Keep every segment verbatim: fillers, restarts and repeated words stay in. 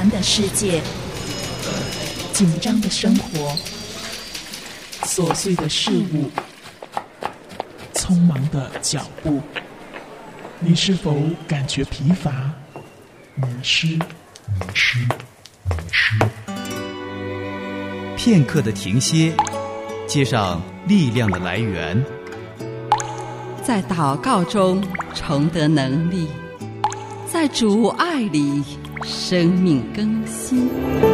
繁的世界，紧张的生活，琐碎的事物，匆忙的脚步，你是否感觉疲乏、迷失？迷失，迷失。 片刻的停歇，接上力量的来源， 在祷告中重得能力，在主爱里生命更新。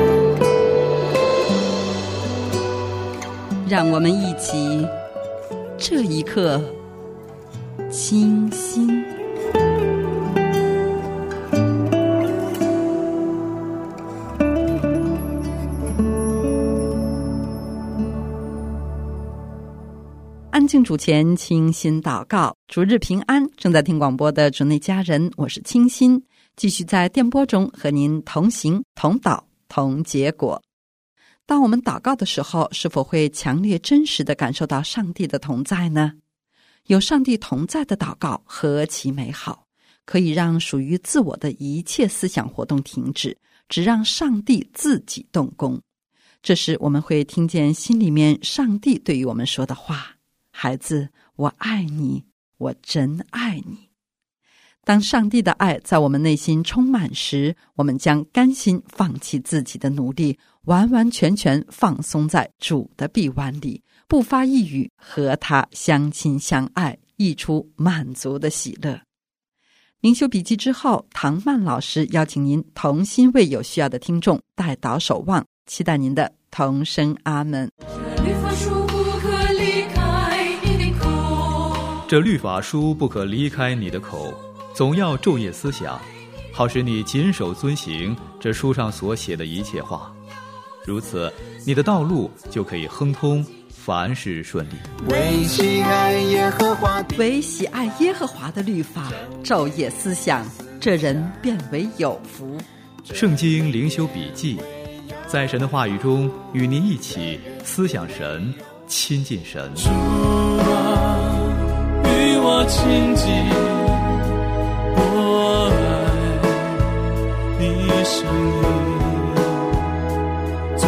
让我们一起这一刻清心。安静主前，清心祷告，主日平安。正在听广播的主内家人，我是清心，继续在电波中和您同行同祷同结果。当我们祷告的时候，是否会强烈真实地感受到上帝的同在呢？有上帝同在的祷告何其美好，可以让属于自我的一切思想活动停止，只让上帝自己动工。这时我们会听见心里面上帝对于我们说的话：孩子，我爱你，我真爱你。当上帝的爱在我们内心充满时，我们将甘心放弃自己的努力，完完全全放松在主的臂弯里，不发一语，和他相亲相爱，溢出满足的喜乐。灵修笔记之后，唐曼老师邀请您同心为有需要的听众代祷守望，期待您的同声阿们。 这律法书不可离开你的口，总要昼夜思想，好使你谨守遵行这书上所写的一切话。如此，你的道路就可以亨通，凡事顺利。 为喜爱耶和华， 为喜爱耶和华的律法，昼夜思想，这人便为有福。 圣经灵修笔记，在神的话语中与您一起思想神，亲近神。 主啊，与我亲近，我爱你声音，做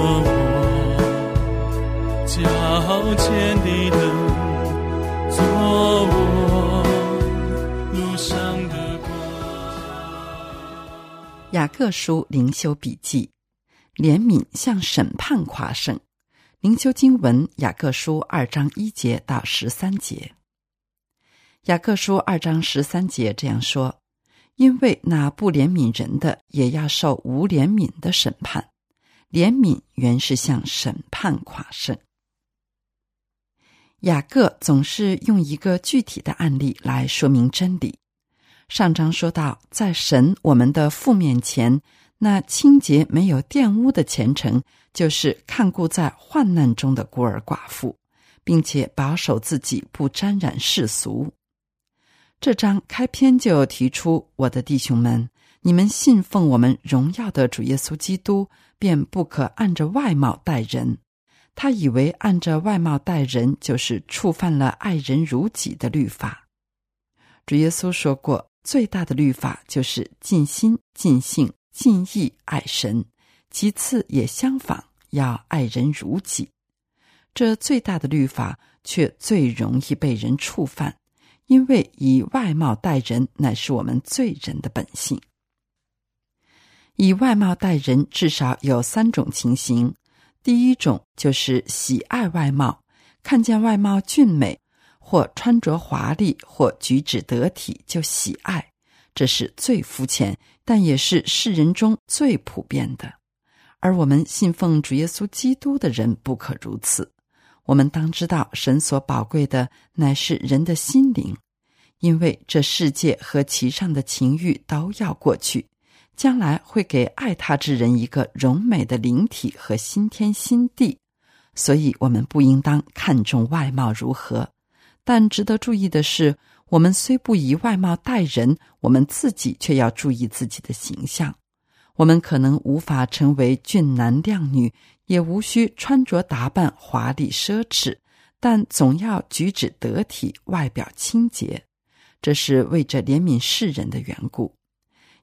我脚前的灯，做我路上的光。 雅各书灵修笔记，怜悯向审判夸胜。灵修经文雅各书二章一节到十三节。雅各书二章十三节这样说：因为那不怜悯人的，也要受无怜悯的审判。怜悯原是向审判夸胜。雅各总是用一个具体的案例来说明真理。上章说到，在神我们的父面前，那清洁没有玷污的虔诚，就是看顾在患难中的孤儿寡妇，并且保守自己不沾染世俗。这章开篇就提出：我的弟兄们，你们信奉我们荣耀的主耶稣基督，便不可按着外貌待人。他以为按着外貌待人，就是触犯了爱人如己的律法。主耶稣说过，最大的律法就是尽心、尽性、尽意爱神，其次也相仿，要爱人如己。这最大的律法却最容易被人触犯，因为以外貌待人乃是我们罪人的本性。以外貌待人至少有三种情形。第一种就是喜爱外貌，看见外貌俊美，或穿着华丽，或举止得体就喜爱，这是最肤浅，但也是世人中最普遍的。而我们信奉主耶稣基督的人不可如此。我们当知道，神所宝贵的乃是人的心灵，因为这世界和其上的情欲都要过去，将来会给爱他之人一个荣美的灵体和新天新地。所以我们不应当看重外貌如何，但值得注意的是，我们虽不以外貌待人，我们自己却要注意自己的形象。我们可能无法成为俊男靓女，也无需穿着打扮华丽奢侈，但总要举止得体，外表清洁。这是为着怜悯世人的缘故。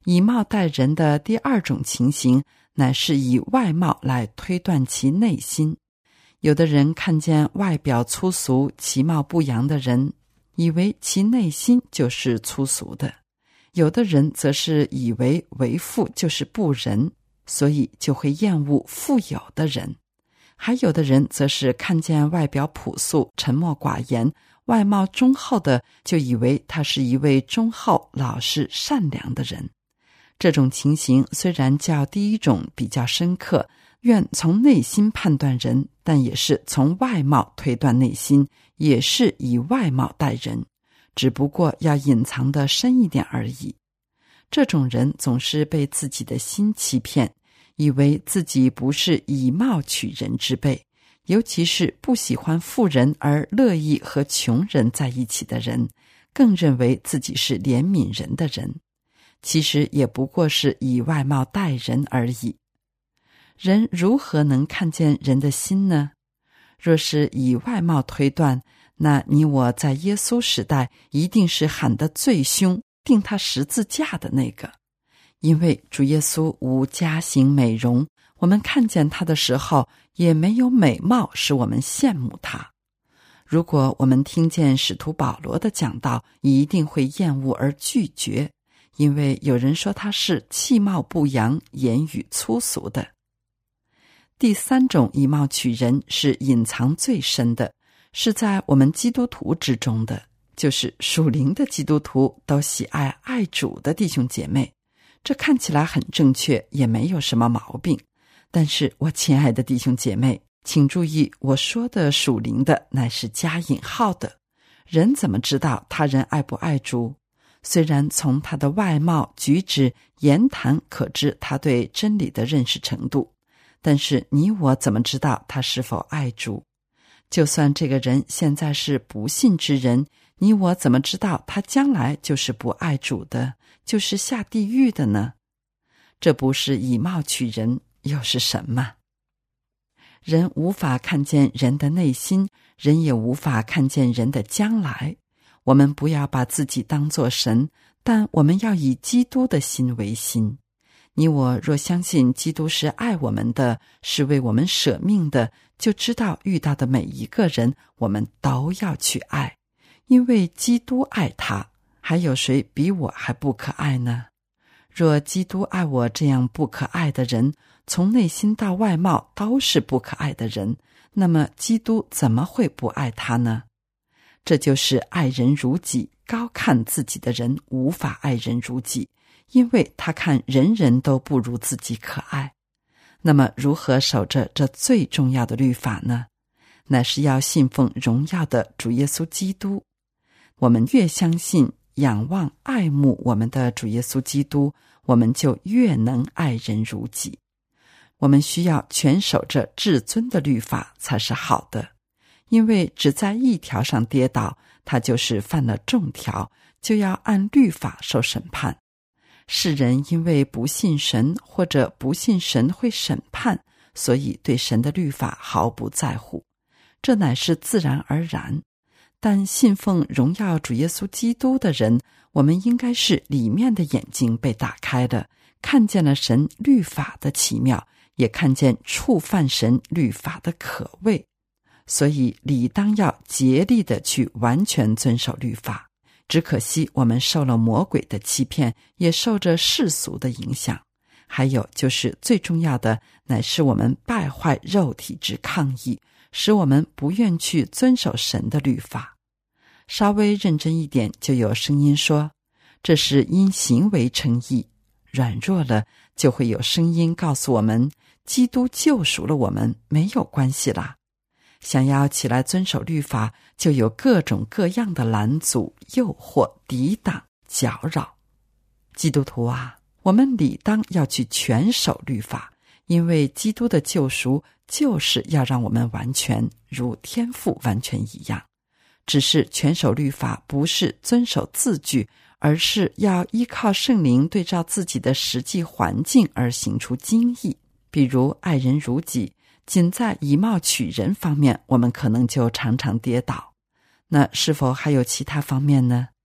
以貌待人的第二种情形，乃是以外貌来推断其内心。有的人看见外表粗俗、其貌不扬的人，以为其内心就是粗俗的；有的人则是以为为富就是不仁，所以就会厌恶富有的人；还有的人则是看见外表朴素、沉默寡言、外貌忠厚的，就以为他是一位忠厚、老实、善良的人。这种情形虽然较第一种比较深刻，愿从内心判断人，但也是从外貌推断内心，也是以外貌待人，只不过要隐藏得深一点而已。这种人总是被自己的心欺骗，以为自己不是以貌取人之辈，尤其是不喜欢富人而乐意和穷人在一起的人，更认为自己是怜悯人的人，其实也不过是以外貌待人而已。人如何能看见人的心呢？若是以外貌推断，那你我在耶稣时代一定是喊得最凶、钉他十字架的那个。因为主耶稣无家型美容，我们看见他的时候也没有美貌使我们羡慕他。如果我们听见使徒保罗的讲道，一定会厌恶而拒绝，因为有人说他是气貌不扬、言语粗俗的。第三种以貌取人是隐藏最深的，是在我们基督徒之中的，就是属灵的基督徒都喜爱爱主的弟兄姐妹。这看起来很正确，也没有什么毛病。但是我亲爱的弟兄姐妹，请注意，我说的属灵的乃是加引号的。人怎么知道他人爱不爱主？虽然从他的外貌、举止、言谈可知他对真理的认识程度，但是你我怎么知道他是否爱主？就算这个人现在是不信之人，你我怎么知道他将来就是不爱主的，就是下地狱的呢？这不是以貌取人，又是什么？人无法看见人的内心，人也无法看见人的将来。我们不要把自己当作神，但我们要以基督的心为心。你我若相信基督是爱我们的，是为我们舍命的，就知道遇到的每一个人，我们都要去爱，因为基督爱他。还有谁比我还不可爱呢？若基督爱我这样不可爱的人，从内心到外貌都是不可爱的人，那么基督怎么会不爱他呢？这就是爱人如己，高看自己的人无法爱人如己，因为他看人人都不如自己可爱。那么如何守着这最重要的律法呢？乃是要信奉荣耀的主耶稣基督。我们越相信、仰望、爱慕我们的主耶稣基督，我们就越能爱人如己。我们需要全守着至尊的律法才是好的，因为只在一条上跌倒，他就是犯了众条，就要按律法受审判。世人因为不信神，或者不信神会审判，所以对神的律法毫不在乎，这乃是自然而然。但信奉荣耀主耶稣基督的人，我们应该是里面的眼睛被打开了，看见了神律法的奇妙，也看见触犯神律法的可畏，所以理当要竭力的去完全遵守律法。只可惜我们受了魔鬼的欺骗，也受着世俗的影响。还有就是最重要的，乃是我们败坏肉体之抗议，使我们不愿去遵守神的律法。稍微认真一点，就有声音说，这是因行为称义。软弱了，就会有声音告诉我们，基督救赎了我们，没有关系啦。想要起来遵守律法，就有各种各样的拦阻、诱惑、抵挡、搅扰。基督徒啊，我们理当要去全守律法，因为基督的救赎就是要让我们完全，如天父完全一样。只是全守律法不是遵守字句，而是要依靠圣灵对照自己的实际环境而行出经意。比如爱人如己，仅在以貌取人方面，我们可能就常常跌倒。那是否还有其他方面呢？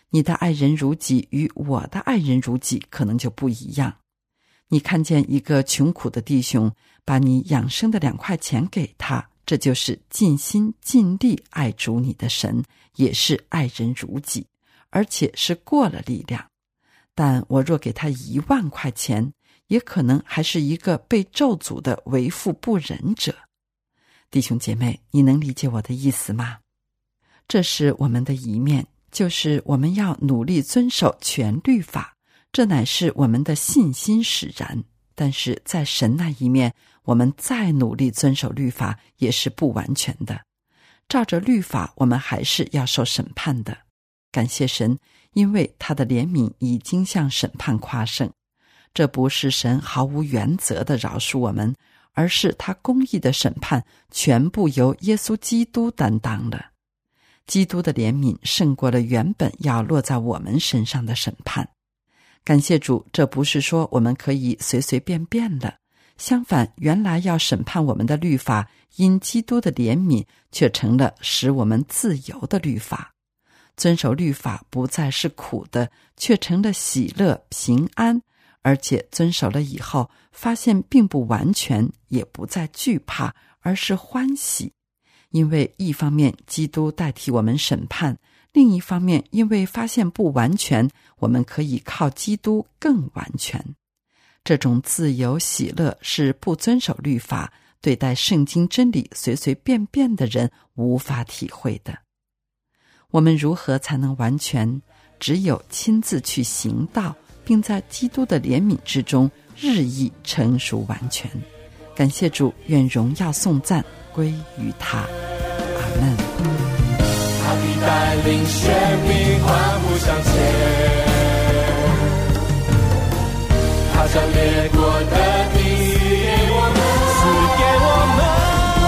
你的爱人如己与我的爱人如己可能就不一样。你看见一个穷苦的弟兄，把你养生的两块钱给他，这就是尽心尽力爱主你的神，也是爱人如己，而且是过了力量。但我若给他一万块钱，也可能还是一个被咒诅的为富不仁者。弟兄姐妹，你能理解我的意思吗？这是我们的一面，就是我们要努力遵守全律法，这乃是我们的信心使然。但是在神那一面，我们再努力遵守律法也是不完全的。照着律法，我们还是要受审判的。感谢神，因为他的怜悯已经向审判夸胜。这不是神毫无原则的饶恕我们，而是他公义的审判全部由耶稣基督担当了。基督的怜悯胜过了原本要落在我们身上的审判。感谢主，这不是说我们可以随随便便了，相反，原来要审判我们的律法，因基督的怜悯却成了使我们自由的律法。遵守律法不再是苦的，却成了喜乐平安，而且遵守了以后，发现并不完全，也不再惧怕，而是欢喜。因为一方面基督代替我们审判，另一方面因为发现不完全，我们可以靠基督更完全。这种自由喜乐是不遵守律法，对待圣经真理随随便便的人无法体会的。我们如何才能完全？只有亲自去行道，并在基督的怜悯之中日益成熟完全。感谢主，愿荣耀颂赞归于他。阿们。 他的带领生命欢呼向前，他将列国的地给我们，赐给我们。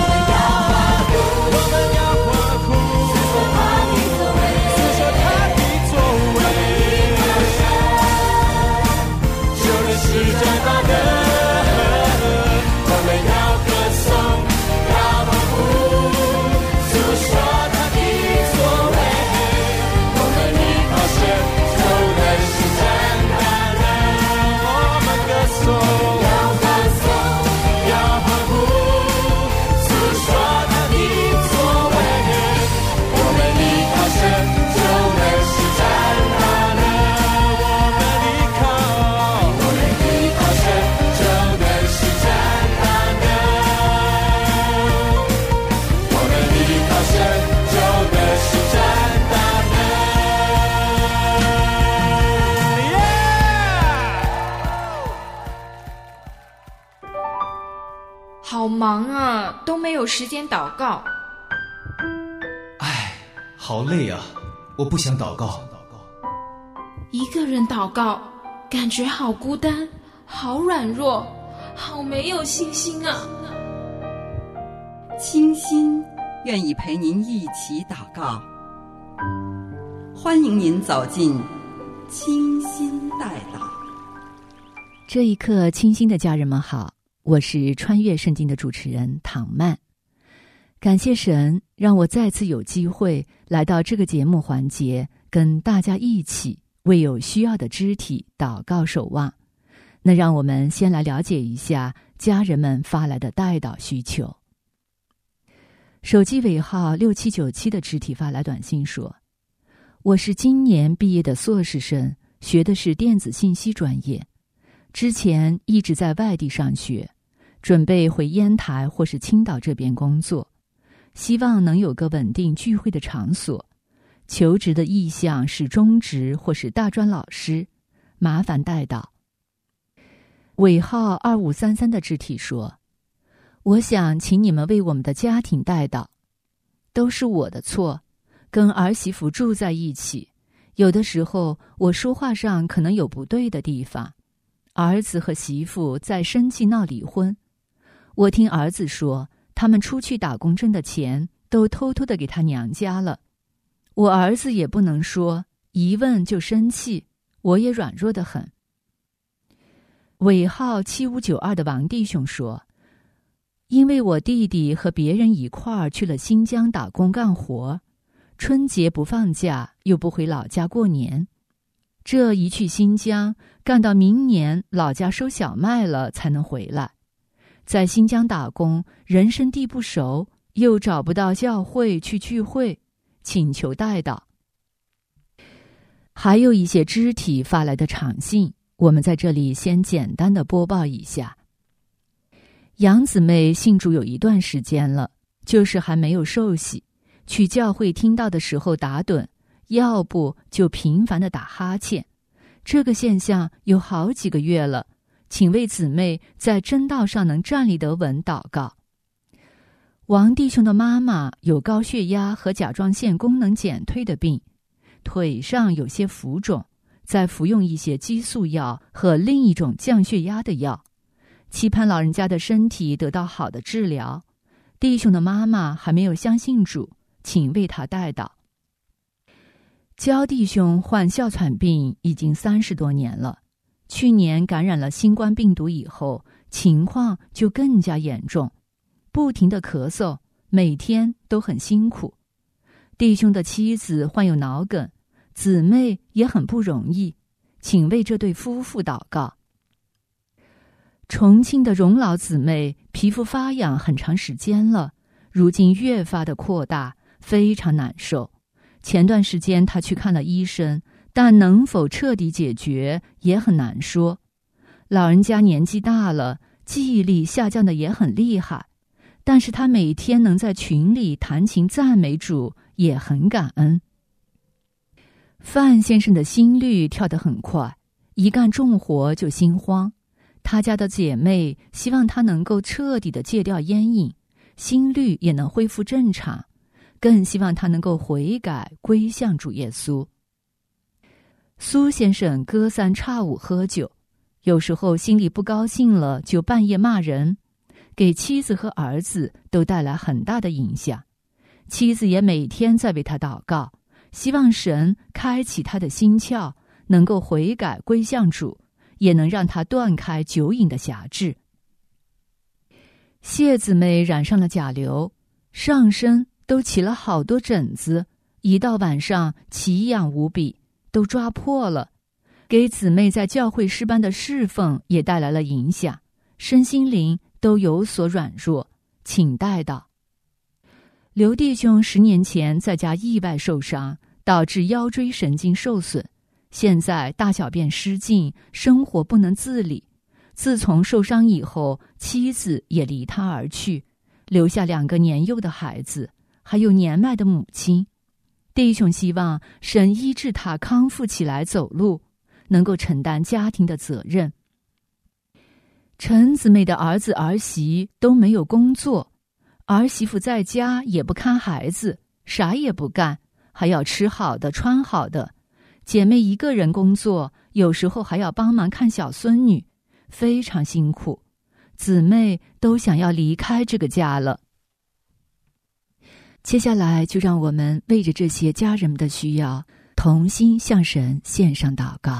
好忙啊，都没有时间祷告。 唉，好累啊，我不想祷告。 一个人祷告，感觉好孤单，好软弱，好没有信心啊。 清心愿意陪您一起祷告，欢迎您走进清心代祷。 这一刻，清心的家人们好，我是穿越圣经的主持人唐曼。感谢神让我再次有机会来到这个节目环节，跟大家一起为有需要的肢体祷告守望。那让我们先来了解一下家人们发来的代祷需求。手机尾号六七九七的肢体发来短信说，我是今年毕业的硕士生，学的是电子信息专业，之前一直在外地上学，准备回烟台或是青岛这边工作，希望能有个稳定聚会的场所。求职的意向是中职或是大专老师，麻烦代祷。尾号二五三三的肢体说，我想请你们为我们的家庭代祷，都是我的错，跟儿媳妇住在一起，有的时候我说话上可能有不对的地方，儿子和媳妇在生气闹离婚。我听儿子说，他们出去打工挣的钱都偷偷的给他娘家了。我儿子也不能说，一问就生气，我也软弱得很。尾号七五九二的王弟兄说，因为我弟弟和别人一块儿去了新疆打工干活， 春节不放假，又不回老家过年。这一去新疆，干到明年老家收小麦了才能回来。在新疆打工，人生地不熟，又找不到教会去聚会，请求代祷。还有一些肢体发来的长信，我们在这里先简单的播报一下。杨姊妹信主有一段时间了，就是还没有受洗，去教会听到的时候打盹，要不就频繁的打哈欠，这个现象有好几个月了，请为姊妹在真道上能站立得稳祷告。王弟兄的妈妈有高血压和甲状腺功能减退的病，腿上有些浮肿，在服用一些激素药和另一种降血压的药，期盼老人家的身体得到好的治疗。弟兄的妈妈还没有相信主，请为他代祷。焦弟兄患哮喘病已经三十多年了，去年感染了新冠病毒以后，情况就更加严重，不停地咳嗽，每天都很辛苦。弟兄的妻子患有脑梗，姊妹也很不容易，请为这对夫妇祷告。重庆的荣老姊妹皮肤发痒很长时间了，如今越发的扩大，非常难受。前段时间她去看了医生，但能否彻底解决也很难说。老人家年纪大了，记忆力下降的也很厉害，但是她每天能在群里弹琴赞美主，也很感恩。范先生的心率跳得很快，一干重活就心慌。他家的姐妹希望他能够彻底的戒掉烟瘾，心率也能恢复正常，更希望他能够悔改归向主耶稣。苏先生隔三差五喝酒，有时候心里不高兴了就半夜骂人，给妻子和儿子都带来很大的影响。妻子也每天在为他祷告，希望神开启他的心窍，能够悔改归向主，也能让他断开酒瘾的辖制。谢姊妹染上了甲流，上身都起了好多疹子，一到晚上奇痒无比，都抓破了，给姊妹在教会诗班的侍奉也带来了影响，身心灵都有所软弱，请代祷。刘弟兄十年前在家意外受伤，导致腰椎神经受损，现在大小便失禁，生活不能自理。自从受伤以后，妻子也离他而去，留下两个年幼的孩子，还有年迈的母亲。弟兄希望神医治他康复起来走路，能够承担家庭的责任。陈姊妹的儿子儿媳都没有工作，儿媳妇在家也不看孩子，啥也不干，还要吃好的穿好的。姐妹一个人工作，有时候还要帮忙看小孙女，非常辛苦。姊妹都想要离开这个家了。接下来就让我们为着这些家人们的需要，同心向神献上祷告。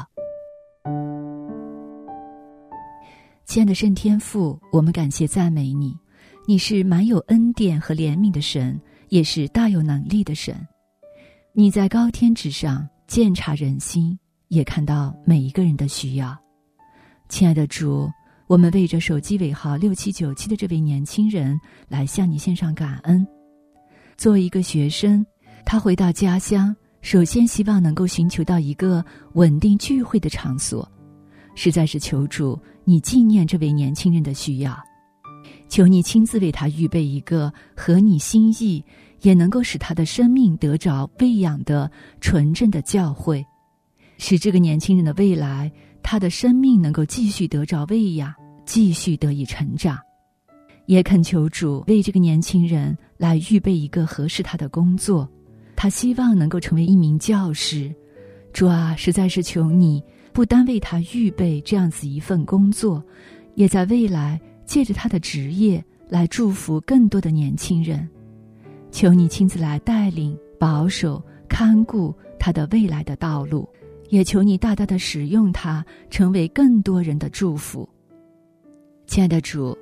亲爱的圣天父，我们感谢赞美你，你是满有恩典和怜悯的神，也是大有能力的神。你在高天之上鉴察人心，也看到每一个人的需要。亲爱的主，我们为着手机尾号六七九七的这位年轻人来向你献上感恩。作为一个学生，他回到家乡，首先希望能够寻求到一个稳定聚会的场所，实在是求主你纪念这位年轻人的需要，求你亲自为他预备一个合你心意，也能够使他的生命得着喂养的纯正的教会，使这个年轻人的未来，他的生命能够继续得着喂养，继续得以成长。也恳求主为这个年轻人来预备一个合适他的工作，他希望能够成为一名教师。主啊，实在是求你不单为他预备这样子一份工作，也在未来借着他的职业来祝福更多的年轻人。求你亲自来带领、保守、看顾他的未来的道路，也求你大大的使用他，成为更多人的祝福。亲爱的主，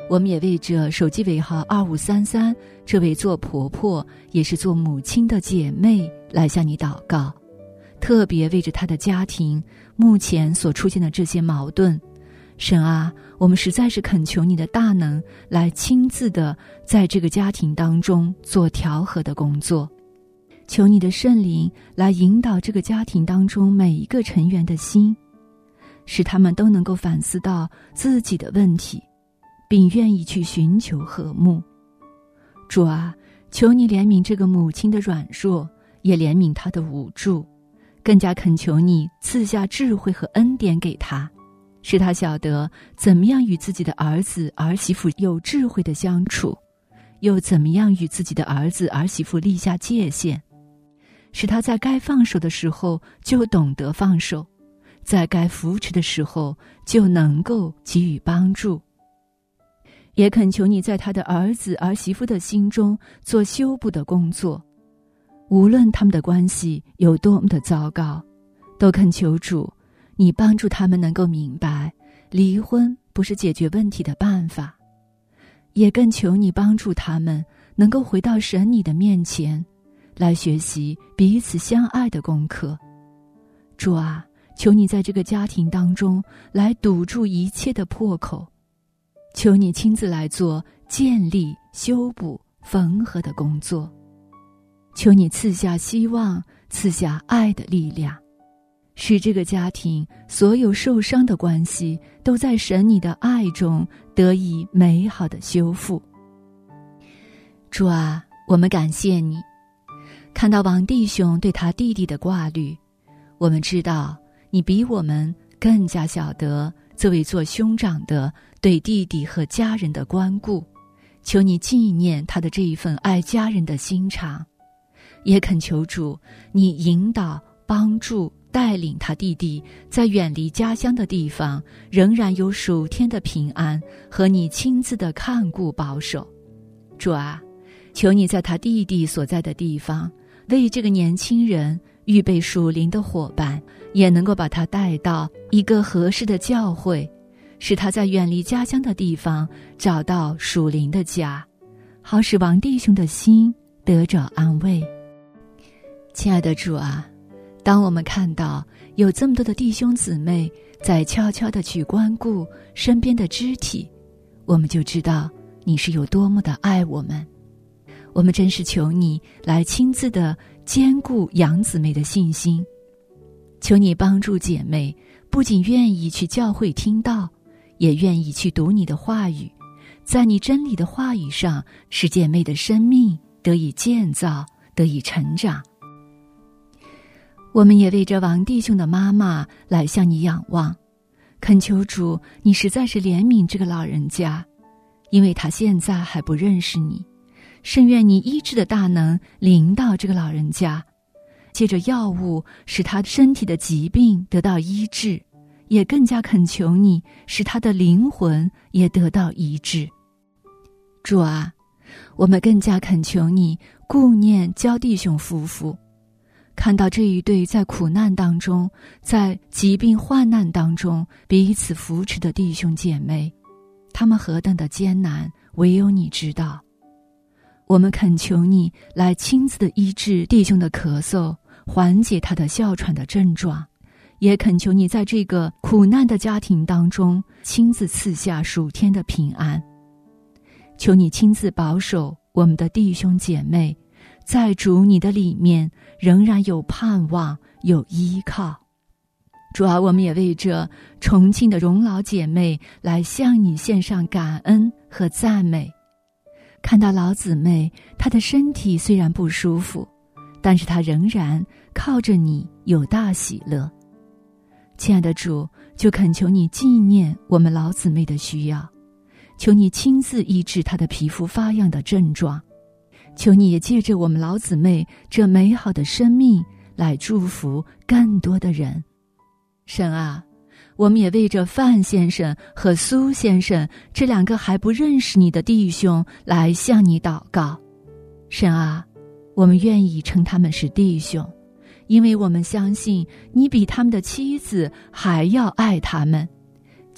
我们也为着手机尾号二五三三这位做婆婆也是做母亲的姐妹来向你祷告，特别为着她的家庭目前所出现的这些矛盾。神啊，我们实在是恳求你的大能来亲自的在这个家庭当中做调和的工作，求你的圣灵来引导这个家庭当中每一个成员的心，使他们都能够反思到自己的问题，并愿意去寻求和睦。主啊，求你怜悯这个母亲的软弱，也怜悯她的无助，更加恳求你赐下智慧和恩典给她，使她晓得怎么样与自己的儿子儿媳妇有智慧的相处，又怎么样与自己的儿子儿媳妇立下界限，使她在该放手的时候就懂得放手，在该扶持的时候就能够给予帮助。也恳求你在他的儿子儿媳妇的心中做修补的工作，无论他们的关系有多么的糟糕，都恳求主你帮助他们能够明白离婚不是解决问题的办法，也更求你帮助他们能够回到神你的面前来学习彼此相爱的功课。主啊，求你在这个家庭当中来堵住一切的破口，求你亲自来做建立、修补、缝合的工作，求你赐下希望，赐下爱的力量，使这个家庭所有受伤的关系都在神你的爱中得以美好的修复。主啊，我们感谢你，看到王弟兄对他弟弟的挂虑，我们知道你比我们更加晓得这位做兄长的对弟弟和家人的关顾，求你纪念他的这一份爱家人的心肠，也恳求主你引导、帮助、带领他弟弟在远离家乡的地方仍然有属天的平安和你亲自的看顾保守。主啊，求你在他弟弟所在的地方为这个年轻人预备属灵的伙伴，也能够把他带到一个合适的教会，使他在远离家乡的地方找到属灵的家，好使王弟兄的心得着安慰。亲爱的主啊，当我们看到有这么多的弟兄姊妹在悄悄地去关顾身边的肢体，我们就知道你是有多么的爱我们。我们真是求你来亲自的坚固养姊妹的信心，求你帮助姐妹不仅愿意去教会听道，也愿意去读你的话语，在你真理的话语上使姐妹的生命得以建造，得以成长。我们也为着王弟兄的妈妈来向你仰望，恳求主你实在是怜悯这个老人家，因为他现在还不认识你，甚愿你医治的大能临到这个老人家，借着药物使他身体的疾病得到医治，也更加恳求你使他的灵魂也得到医治。主啊，我们更加恳求你顾念焦弟兄夫妇，看到这一对在苦难当中，在疾病患难当中彼此扶持的弟兄姐妹，他们何等的艰难，唯有你知道。我们恳求你来亲自的医治弟兄的咳嗽，缓解他的哮喘的症状，也恳求你在这个苦难的家庭当中亲自赐下属天的平安。求你亲自保守我们的弟兄姐妹，在主你的里面仍然有盼望，有依靠。主啊，我们也为着重庆的荣老姐妹来向你献上感恩和赞美。看到老姊妹她的身体虽然不舒服，但是她仍然靠着你有大喜乐。亲爱的主，就恳求你纪念我们老姊妹的需要，求你亲自医治她的皮肤发痒的症状，求你也借着我们老姊妹这美好的生命来祝福更多的人。神啊，我们也为着范先生和苏先生这两个还不认识你的弟兄来向你祷告。神啊，我们愿意称他们是弟兄，因为我们相信你比他们的妻子还要爱他们。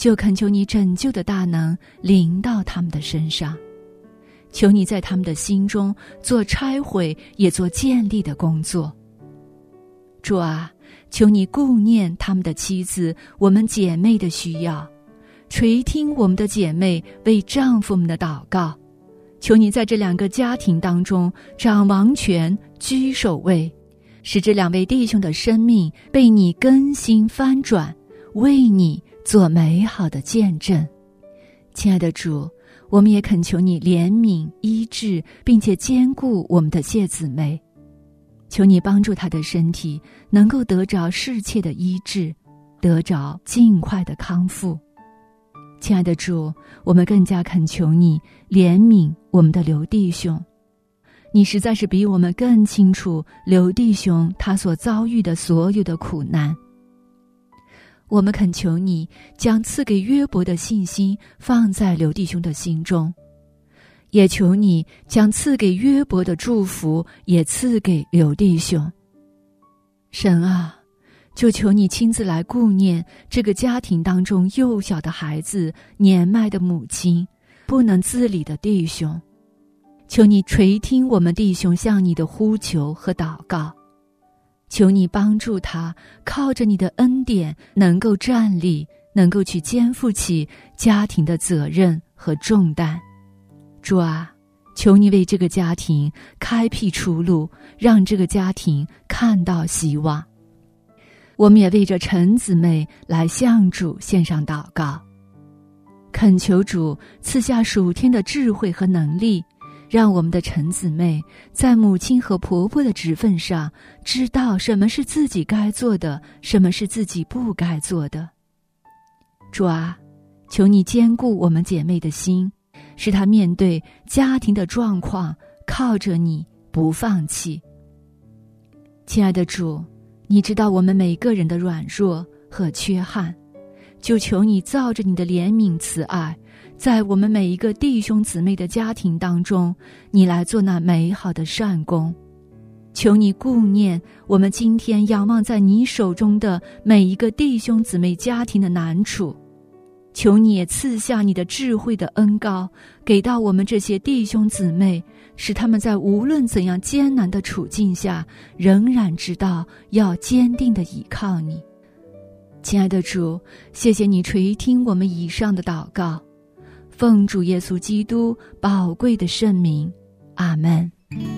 就恳求你拯救的大能临到他们的身上，求你在他们的心中做拆毁也做建立的工作。主啊，求你顾念他们的妻子，我们姐妹的需要，垂听我们的姐妹为丈夫们的祷告。求你在这两个家庭当中掌王权，居首位，使这两位弟兄的生命被你更新翻转，为你做美好的见证。亲爱的主，我们也恳求你怜悯医治，并且坚固我们的谢姊妹，求你帮助她的身体能够得着适切的医治，得着尽快的康复。亲爱的主，我们更加恳求你怜悯我们的刘弟兄，你实在是比我们更清楚刘弟兄他所遭遇的所有的苦难。我们恳求你将赐给约伯的信心放在刘弟兄的心中，也求你将赐给约伯的祝福也赐给刘弟兄。神啊，就求你亲自来顾念这个家庭当中幼小的孩子、年迈的母亲、不能自理的弟兄，求你垂听我们弟兄向你的呼求和祷告，求你帮助他靠着你的恩典能够站立，能够去肩负起家庭的责任和重担。主啊，求你为这个家庭开辟出路，让这个家庭看到希望。我们也为着陈姊妹来向主献上祷告，恳求主赐下属天的智慧和能力，让我们的陈姊妹在母亲和婆婆的职分上知道什么是自己该做的，什么是自己不该做的。主啊，求你坚固我们姐妹的心，使她面对家庭的状况靠着你不放弃。亲爱的主，你知道我们每个人的软弱和缺憾，就求你照着你的怜悯慈爱，在我们每一个弟兄姊妹的家庭当中，你来做那美好的善工。求你顾念我们今天仰望在你手中的每一个弟兄姊妹家庭的难处，求你也赐下你的智慧的恩膏给到我们这些弟兄姊妹，使他们在无论怎样艰难的处境下仍然知道要坚定地倚靠你。亲爱的主，谢谢你垂听我们以上的祷告，奉主耶稣基督宝贵的圣名，阿们。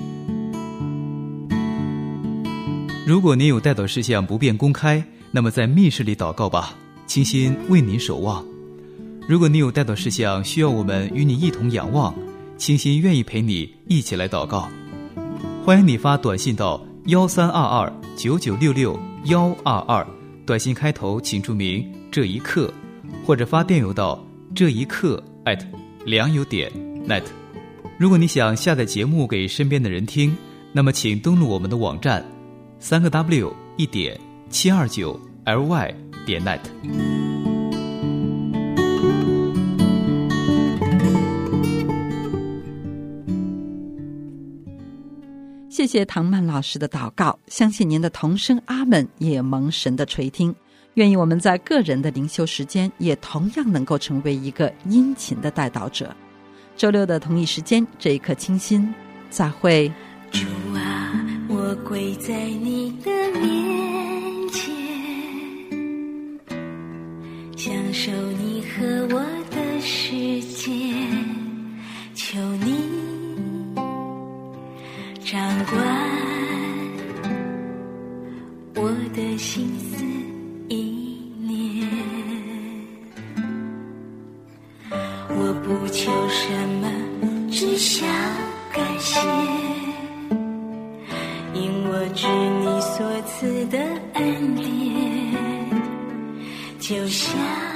如果您有代祷事项不便公开，那么在密室里祷告吧，倾心为您守望。如果你有代祷事项需要我们与你一同仰望，倾心愿意陪你一起来祷告。欢迎你发短信到幺三二二九九六六幺二二，短信开头请注明这一刻，或者发电邮到这一刻 at 良友点 net。 如果你想下载节目给身边的人听，那么请登录我们的网站三个 w 一点七二九 ly 点 net。 谢谢唐曼老师的祷告，相信您的同声阿们也蒙神的垂听。愿意我们在个人的灵修时间也同样能够成为一个殷勤的代祷者。周六的同一时间，这一刻清心，再会。 主啊，我跪在你的面前，享受你和我的时间，求你掌管我的心思意念，我不求什么，只想感谢，因我知你所赐的恩典，就像